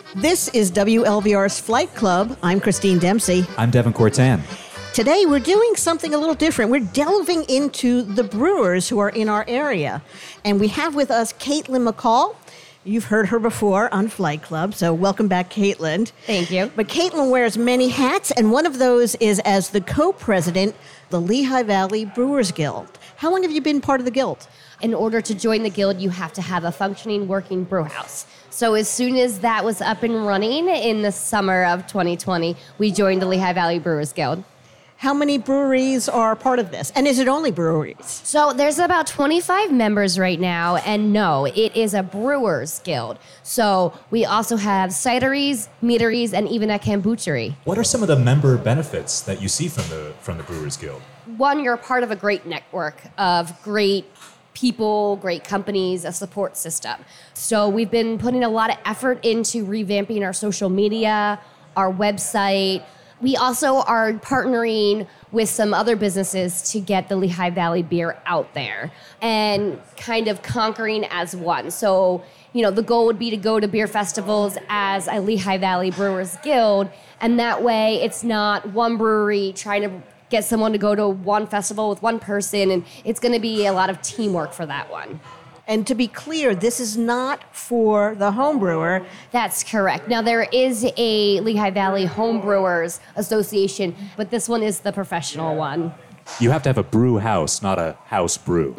This is WLVR's Flight Club. I'm Christine Dempsey. I'm Devin Cortan. Today we're doing something a little different. We're delving into the brewers who are in our area. And we have with us Caitlin McCall. You've heard her before on Flight Club, so welcome back, Caitlin. Thank you. But Caitlin wears many hats, and one of those is as the co-president, the Lehigh Valley Brewers Guild. How long have you been part of the guild? In order to join the guild, you have to have a functioning, working brew house. So as soon as that was up and running in the summer of 2020, we joined the Lehigh Valley Brewers Guild. How many breweries are part of this? And is it only breweries? So there's about 25 members right now, and no, it is a brewers guild. So we also have cideries, meaderies, and even a kombuchery. What are some of the member benefits that you see from the Brewers Guild? One, you're part of a great network of great people, great companies, a support system. So we've been putting a lot of effort into revamping our social media, our website. We also are partnering with some other businesses to get the Lehigh Valley beer out there and kind of conquering as one. So, the goal would be to go to beer festivals as a Lehigh Valley Brewers Guild, and that way it's not one brewery trying to get someone to go to one festival with one person, and it's going to be a lot of teamwork for that one. And to be clear, this is not for the home brewer. That's correct. Now, there is a Lehigh Valley Home Brewers Association, but this one is the professional one. You have to have a brew house, not a house brew.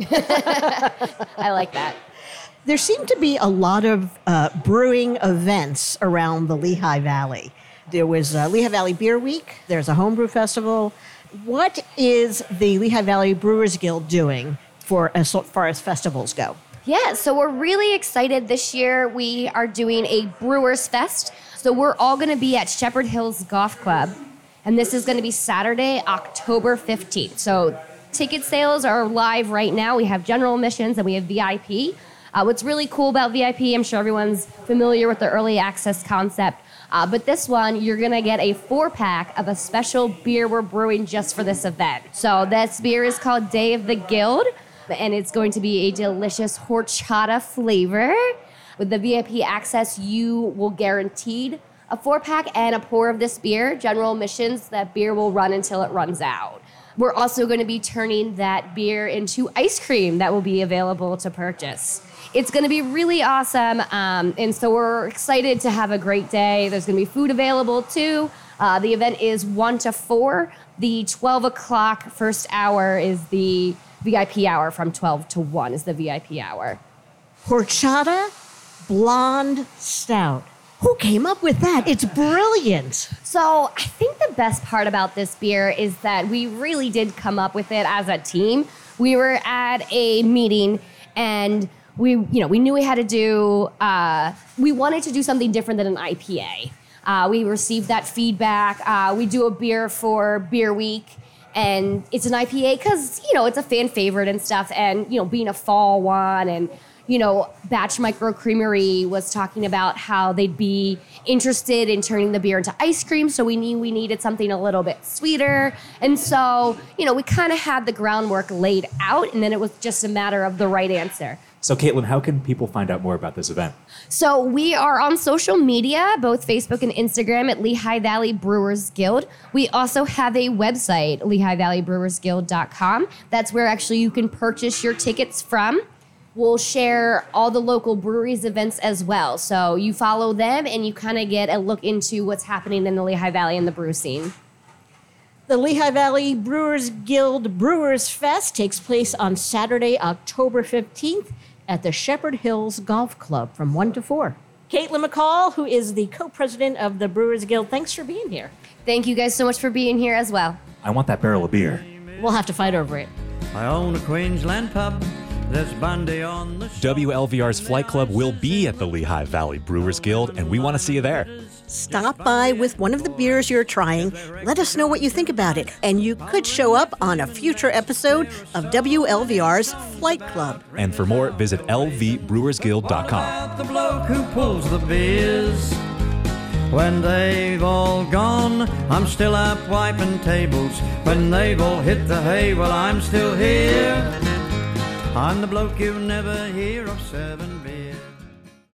I like that. There seem to be a lot of brewing events around the Lehigh Valley. There was Lehigh Valley Beer Week. There's a homebrew festival. What is the Lehigh Valley Brewers Guild doing as far as festivals go? Yeah, so we're really excited. This year we are doing a Brewers Fest. So we're all going to be at Shepherd Hills Golf Club. And this is going to be Saturday, October 15th. So ticket sales are live right now. We have general admissions and we have VIP. What's really cool about VIP, I'm sure everyone's familiar with the early access concept. But this one, you're going to get a 4-pack of a special beer we're brewing just for this event. So this beer is called Day of the Guild. And it's going to be a delicious horchata flavor. With the VIP access, you will guaranteed a 4-pack and a pour of this beer. General admissions, that beer will run until it runs out. We're also going to be turning that beer into ice cream that will be available to purchase. It's going to be really awesome, and so we're excited to have a great day. There's going to be food available, too. The event is 1 to 4. The 12 o'clock first hour is the VIP hour. From 12 to 1 is the VIP hour. Horchata Blonde Stout. Who came up with that? It's brilliant. So I think the best part about this beer is that we really did come up with it as a team. We were at a meeting and we knew we had to do, we wanted to do something different than an IPA. We received that feedback. We do a beer for Beer Week. And it's an IPA because, it's a fan favorite and stuff. And, being a fall one and, Batch Micro Creamery was talking about how they'd be interested in turning the beer into ice cream. So we knew we needed something a little bit sweeter. And so, we kind of had the groundwork laid out. And then it was just a matter of the right answer. So, Caitlin, how can people find out more about this event? So we are on social media, both Facebook and Instagram at Lehigh Valley Brewers Guild. We also have a website, LehighValleyBrewersGuild.com. That's where actually you can purchase your tickets from. We'll share all the local breweries events as well. So you follow them and you kind of get a look into what's happening in the Lehigh Valley and the brew scene. The Lehigh Valley Brewers Guild Brewers Fest takes place on Saturday, October 15th at the Shepherd Hills Golf Club from 1 to 4. Caitlin McCall, who is the co-president of the Brewers Guild, thanks for being here. Thank you guys so much for being here as well. I want that barrel of beer. We'll have to fight over it. I own a Queensland pub. There's bandy on the shop. WLVR's Flight Club will be at the Lehigh Valley Brewers Guild, and we want to see you there. Stop by with one of the beers you're trying. Let us know what you think about it. And you could show up on a future episode of WLVR's Flight Club. And for more, visit lvbrewersguild.com. About the bloke who pulls the beers. When they've all gone, I'm still up wiping tables. When they've all hit the hay, well, I'm still here. I'm the bloke you never hear of serving